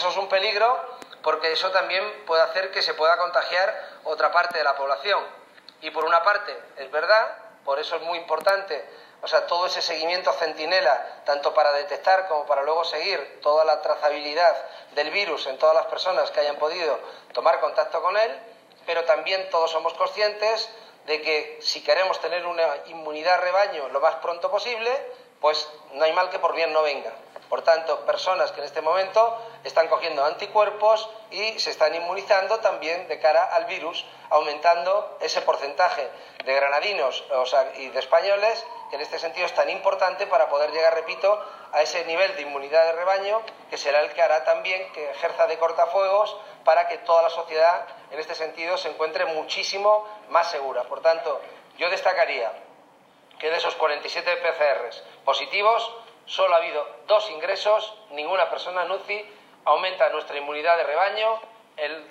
Eso es un peligro porque eso también puede hacer que se pueda contagiar otra parte de la población. Y por una parte, es verdad, por eso es muy importante, todo ese seguimiento centinela, tanto para detectar como para luego seguir toda la trazabilidad del virus en todas las personas que hayan podido tomar contacto con él, pero también todos somos conscientes de que si queremos tener una inmunidad rebaño lo más pronto posible, pues no hay mal que por bien no venga. Por tanto, personas que en este momento están cogiendo anticuerpos y se están inmunizando también de cara al virus, aumentando ese porcentaje de granadinos y de españoles, que en este sentido es tan importante para poder llegar, repito, a ese nivel de inmunidad de rebaño, que será el que hará también que ejerza de cortafuegos para que toda la sociedad, en este sentido, se encuentre muchísimo más segura. Por tanto, yo destacaría que de esos 47 PCRs positivos, solo ha habido 2 ingresos, ninguna persona en UCI, aumenta nuestra inmunidad de rebaño,